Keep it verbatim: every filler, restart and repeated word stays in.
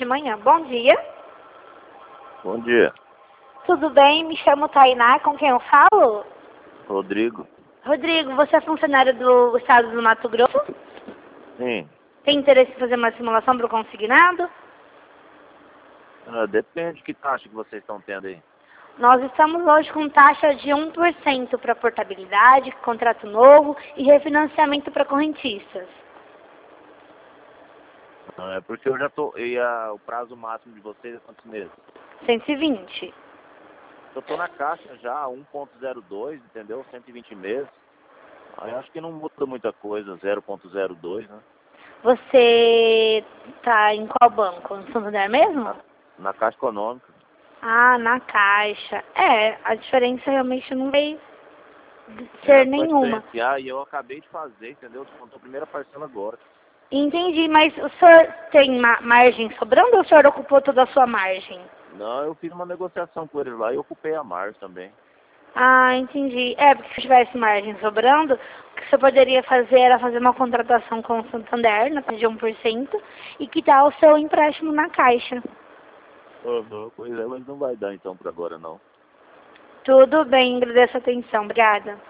manhã. Bom dia. Bom dia. Tudo bem? Me chamo Tainá, com quem eu falo? Rodrigo. Rodrigo, você é funcionário do estado do Mato Grosso? Sim. Tem interesse em fazer uma simulação para o consignado? Ah, depende de que taxa que vocês estão tendo aí. Nós estamos hoje com taxa de um por cento para portabilidade, contrato novo e refinanciamento para correntistas. Ah, é porque eu já tô... E a, o prazo máximo de vocês é quantos meses? cento e vinte. Eu tô na caixa já, um ponto zero dois, entendeu? cento e vinte meses. Aí acho que não muda muita coisa, zero ponto zero dois, né? Você está em qual banco? No Santander mesmo? Na, na Caixa Econômica. Ah, na Caixa. É, a diferença realmente não vai ser É, vai nenhuma. diferenciar e eu acabei de fazer, entendeu? Descontou a primeira parcela agora. Entendi, mas o senhor tem ma margem sobrando ou o senhor ocupou toda a sua margem? Não, eu fiz uma negociação com eles lá e ocupei a margem também. Ah, entendi. É, porque se tivesse margem sobrando, o que você poderia fazer era fazer uma contratação com o Santander, na taxa de um por cento, e quitar o seu empréstimo na Caixa. Uhum, pois é, mas não vai dar então por agora não. Tudo bem, agradeço a atenção. Obrigada.